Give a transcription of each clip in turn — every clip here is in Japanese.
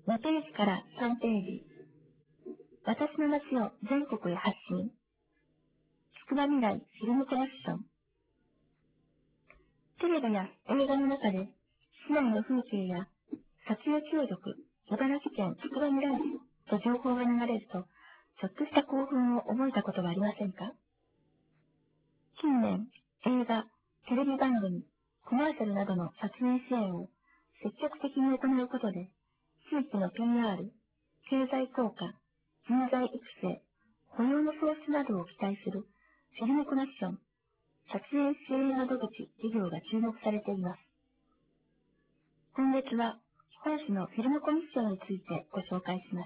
2ページから3ページ。私の街を全国へ発信。つくばみらいフィルムコレクション。テレビや映画の中で市内の風景や撮影協力、茨城県つくばみらい市と情報が流れると、ちょっとした興奮を覚えたことはありませんか？近年、映画、テレビ番組、コマーシャルなどの撮影支援を積極的に行うことで、地域の PR、経済効果、人材育成、雇用の創出などを期待するフィルムコネクション、撮影支援窓口事業が注目されています。今月は本市のフィルムコミッションについてご紹介します。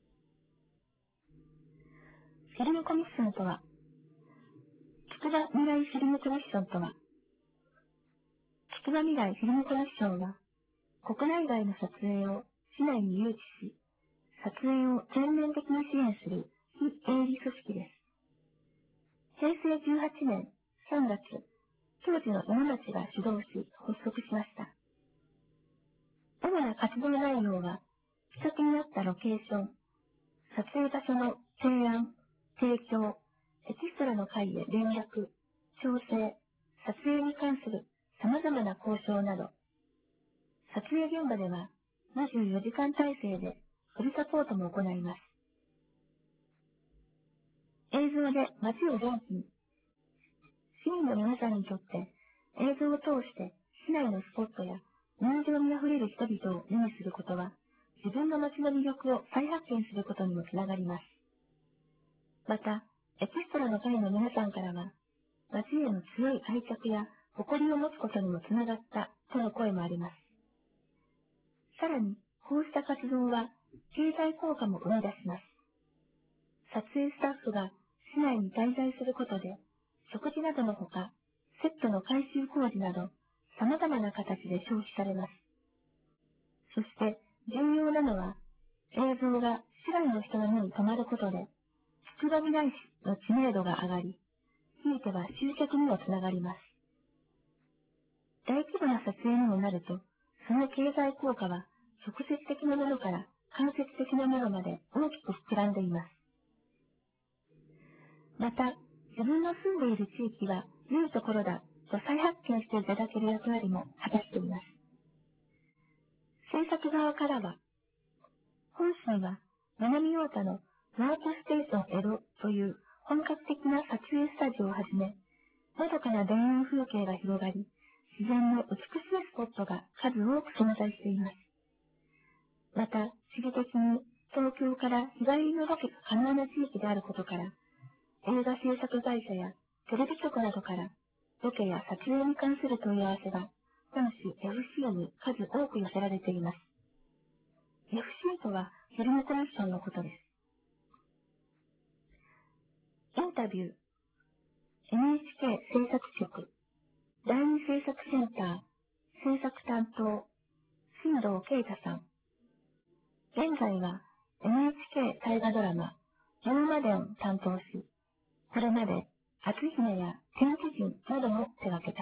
フィルムコミッションとは、つくばみらいフィルムコミッションとは、つくばみらいフィルムコミッションは、国内外の撮影を市内に誘致し、撮影を全面的に支援する非営利組織です。平成18年3月、当時の山町が主導し発足しました。主な活動内容は、施策になったロケーション、撮影場所の提案、提供、エキストラの会へ連絡、調整、撮影に関する様々な交渉など、撮影現場では24時間体制でフルサポートも行います。映像で街を元気に、市民の皆さんにとって映像を通して市内のスポットや人情にあふれる人々を目にすることは、自分の街の魅力を再発見することにもつながります。また、エキストラの会の皆さんからは、街への強い愛着や誇りを持つことにもつながったとの声もあります。さらに、こうした活動は経済効果も生み出します。撮影スタッフが市内に滞在することで、食事などのほか、セットの改修工事など、様々な形で消費されます。そして、重要なのは、映像が市内の人の目に留まることで、つくばみらい市の知名度が上がり、ひいては集客にもつながります。大規模な撮影にもなると、その経済効果は直接的なものから間接的なものまで大きく膨らんでいます。また、自分の住んでいる地域は良いところだと再発見していただける役割も果たしています。制作側からは、本市には南太田のワークステーション江戸という本格的な撮影スタジオをはじめ、のどかな田園風景が広がり、自然の美しいスポットが数多く存在しています。また、地理的に東京から日帰りのロケが可能な地域であることから、映画制作会社やテレビ局などからロケや撮影に関する問い合わせが本市 FC に数多く寄せられています。FC とはフィルムコネクションのことです。インタビュー NHK 制作局第二制作センター制作担当新藤啓太さん。現在は NHK 大河ドラマ龍馬伝を担当し、これまで篤姫や天気人なども手掛けた。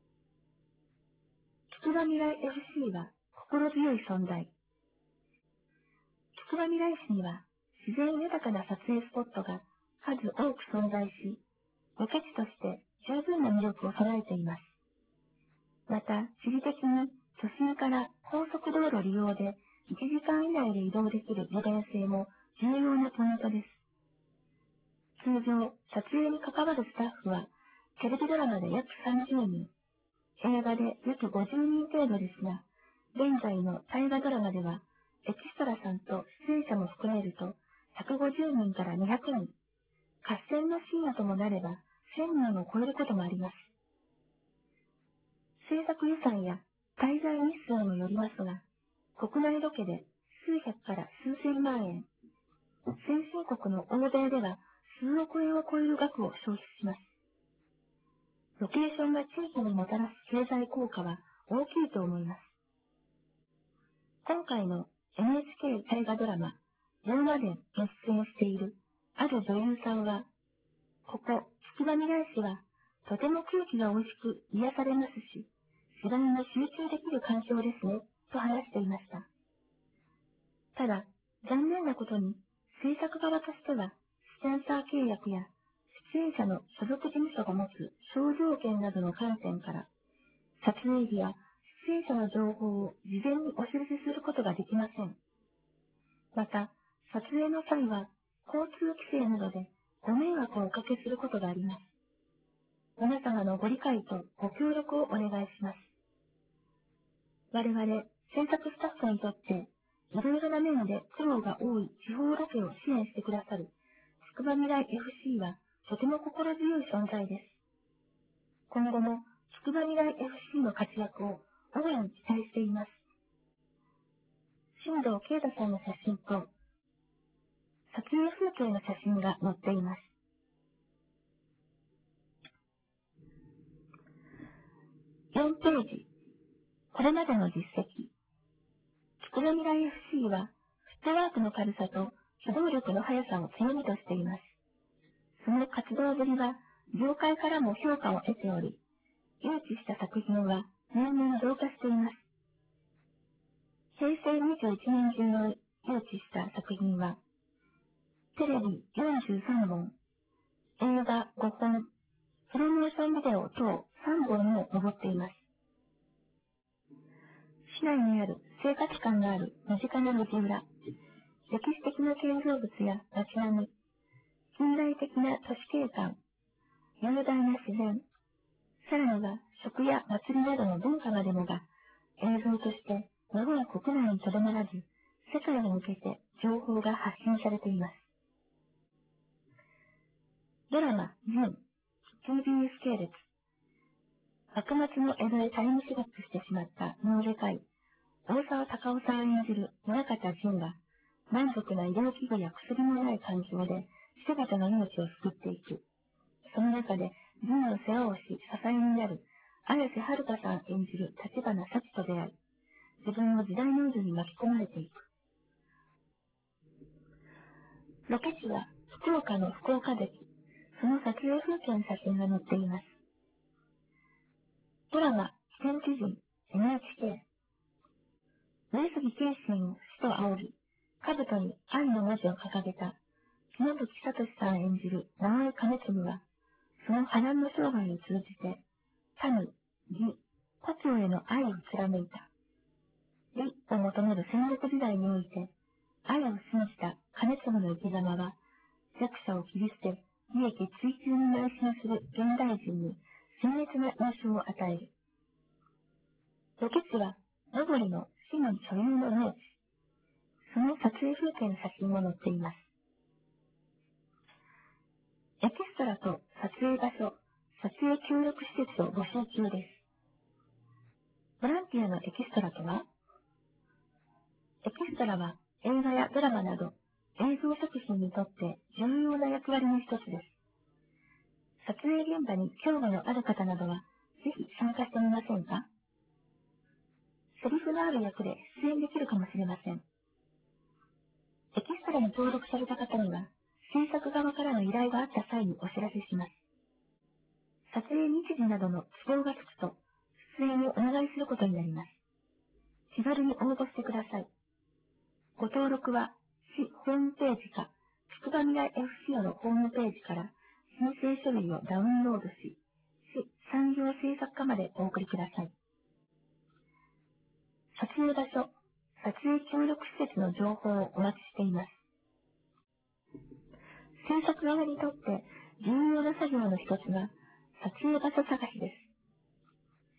つくばみらい FC は心強い存在。つくばみらい市には自然豊かな撮影スポットが数多く存在し、ロケ地として十分な魅力を備えています。また、地理的に都心から高速道路利用で1時間以内で移動できる利便性も重要なポイントです。通常、撮影に関わるスタッフは、テレビドラマで約30人、映画で約50人程度ですが、現在の大河ドラマでは、エキストラさんと出演者も含めると、150人から200人、合戦の深夜ともなれば、1000人を超えることもあります。制作予算や滞在日数もよりますが、国内ロケで数百から数千万円、先進国の欧米では数億円を超える額を消費します。ロケーションが地域にもたらす経済効果は大きいと思います。今回の NHK 大河ドラマ、龍馬伝に出演しているある女優さんは、ここ、つくばみらい市は、とても空気が美味しく癒されますし、芝居に集中できる環境ですね、と話していました。 ことに、制作側としては、スポンサー契約や出演者の所属事務所が持つ肖像権などの観点から、撮影日や出演者の情報を事前にお知らせすることができません。また、撮影の際は、交通規制などでご迷惑をおかけすることがあります。皆様のご理解とご協力をお願いします。我々、制作スタッフにとって、いろいろな面で苦労が多い地方ロケを支援してくださる、つくばみらい FC は、とても心強い存在です。今後も、つくばみらい FC の活躍を大いに期待しています。新藤啓太さんの写真と、撮影風景の写真が載っています。4ページ。これまでの実績。つくばみらい FC は、フットワークの軽さと機動力の速さを強みとしています。その活動ぶりは、業界からも評価を得ており、誘致した作品は年々増加しています。平成21年中の誘致した作品は、テレビ43本、映画5本、プロモーションビデオ等3本にも上っています。市内にある生活感のある身近な路地裏、歴史的な建造物や街並み、近代的な都市景観、雄大な自然、さらには食や祭りなどの文化までもが映像として日本国内にとどまらず、世界に向けて情報が発信されています。ドラマ、ジン、TBS 系列。幕末の江戸へタイムスリップしてしまった脳外科医、大沢たかおさん演じる宗方仁が、満足な医療器具や薬もない環境で人々の命を救っていく。その中で、仁の世話をし、支えになる、綾瀬はるかさん演じる立花幸と出会い、自分も時代の渦に巻き込まれていく。ロケ地は福岡の福岡駅、その撮影風景の写真が載っています。ドラマ、天地人、NHK。上杉謙信を死と仰ぎ、兜に愛の文字を掲げた、篠吹聡さん演じる直江兼次は、その波乱の生涯を通じて、民、義、故郷への愛を貫いた。義を求める戦国時代において、愛を信じた兼次の生き様は、弱者を切り捨て、利益追求に邁進する現代人に鮮烈な印象を与える。ロケ地は、小堀の市民所有の農地。その撮影風景の写真も載っています。エキストラと撮影場所、撮影協力施設を募集中です。ボランティアのエキストラとは、エキストラは映画やドラマなど映像作品にとって重要な役割の一つです。撮影現場に興味のある方などは、ぜひ参加してみませんか？セリフのある役で出演できるかもしれません。エキストラに登録された方には、制作側からの依頼があった際にお知らせします。撮影日時などの都合がつくと、出演をお願いすることになります。気軽に応募してください。ご登録は、市ホームページか、つくばみらい FC のホームページから申請書類をダウンロードし、市産業制作課までお送りください。撮影場所、撮影協力施設の情報をお待ちしています。制作側にとって重要な作業の一つが撮影場所探しです。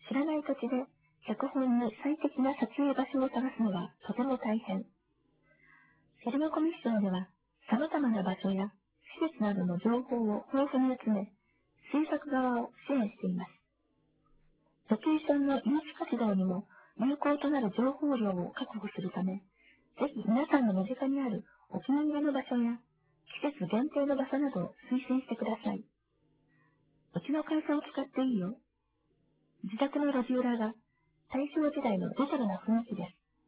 知らない土地で脚本に最適な撮影場所を探すのはとても大変。フィルムコミッションでは様々な場所や施設などの情報を豊富に集め、制作側を支援しています。ロケーションの誘致活動にも有効となる情報量を確保するため、ぜひ皆さんの身近にあるお気に入りの場所や季節限定の場所などを推薦してください。うちの会社を使っていいよ。自宅の路地裏が大正時代のレトロな雰囲気です。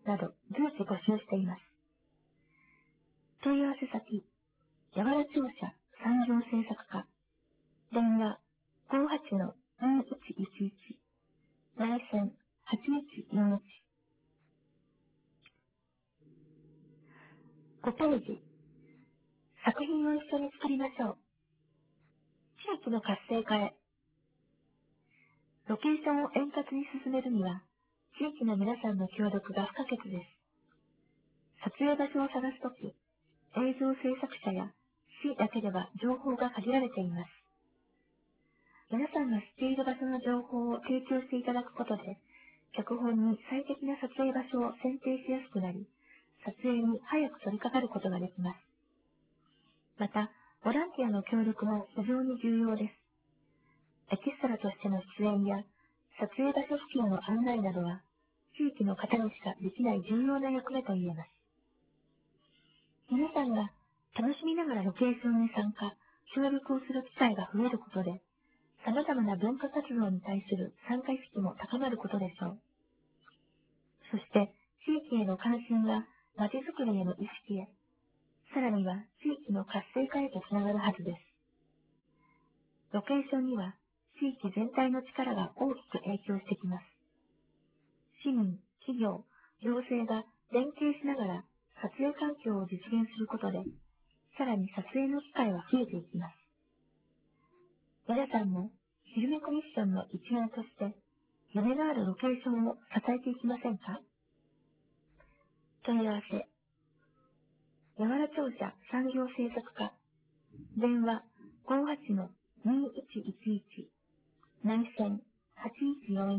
など随時募集しています。問い合わせ先、やわら庁舎産業制作課。電話58-2111。内線8141。5ページ。 作品を一緒に作りましょう。地域の活性化へ。ロケーションを円滑に進めるには、地域の皆さんの協力が不可欠です。撮影場所を探すとき、映像制作者や市だけでは情報が限られています。皆さんが知っている場所の情報を提供していただくことで、脚本に最適な撮影場所を選定しやすくなり、撮影に早く取り掛かることができます。また、ボランティアの協力も非常に重要です。エキストラとしての出演や撮影場所付近の案内などは、地域の方にしかできない重要な役目と言えます。皆さんが楽しみながらロケーションに参加、協力をする機会が増えることで、様々な文化活動に対する参加意識も高まることでしょう。そして、地域への関心が街づくりへの意識へ、さらには地域の活性化へとつながるはずです。ロケーションには地域全体の力が大きく影響してきます。市民、企業、行政が連携しながら撮影環境を実現することで、さらに撮影の機会は増えていきます。皆さんも昼めくミッションの一員として、夢のあるロケーションを支えていきませんか？問い合わせ。やわら庁舎産業制作課。電話58-2111。内線8141。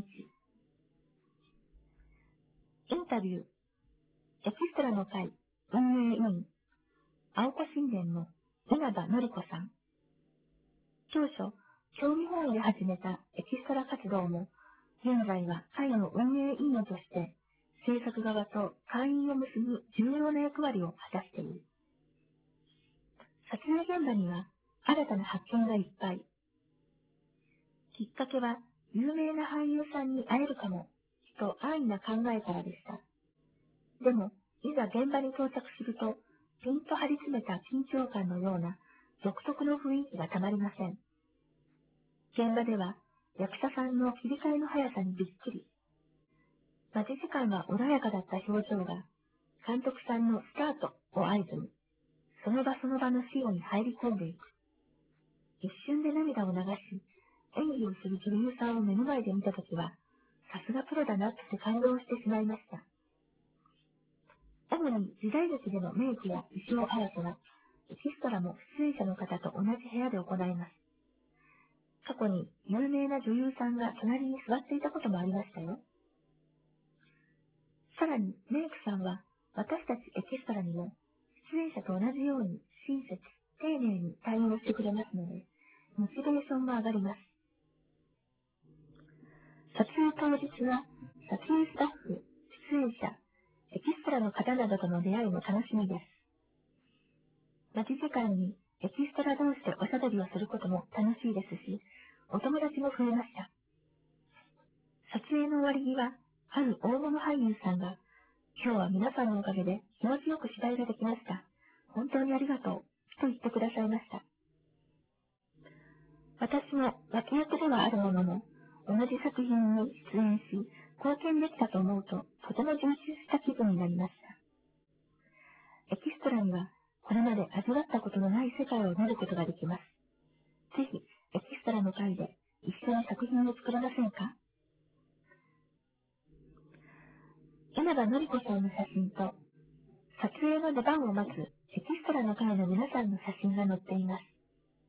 インタビュー。エキストラの会運営委員。青子神殿の稲葉のり子さん。当初、興味本位で始めたエキストラ活動も、現在は会の運営委員として、制作側と会員を結ぶ重要な役割を果たしている。撮影現場には新たな発見がいっぱい。きっかけは有名な俳優さんに会えるかもと安易な考えからでした。でも、いざ現場に到着すると、ピンと張り詰めた緊張感のような独特の雰囲気がたまりません。現場では役者さんの切り替えの速さにびっくり。待ち時間が穏やかだった表情が、監督さんのスタートを合図に、その場その場のシーンに入り込んでいく。一瞬で涙を流し、演技をする女優さんを目の前で見たときは、さすがプロだなって感動してしまいました。主に時代劇でのメイクや衣装合わせは、エキストラも出演者の方と同じ部屋で行います。過去に有名な女優さんが隣に座っていたこともありましたよ。さらにメイクさんは私たちエキストラにも出演者と同じように親切、丁寧に対応してくれますので、モチベーションも上がります。撮影当日は撮影スタッフ、出演者、エキストラの方などとの出会いも楽しみです。待ち時間にエキストラ同士でおしゃべりをすることも楽しいですし、お友達も増えました。撮影の終わりには、ある大物俳優さんが、今日は皆さんのおかげで気持ちよく芝居ができました。本当にありがとう、と言ってくださいました。私も脇役ではあるものの、同じ作品に出演し、貢献できたと思うと、とても充実した気分になりました。エキストラには、これまで味わったことのない世界を見ることができます。ぜひ、エキストラの会で一緒に作品を作らませんか？稲葉のり子さんの写真と、撮影の出番を待つエキストラの会の皆さんの写真が載っています。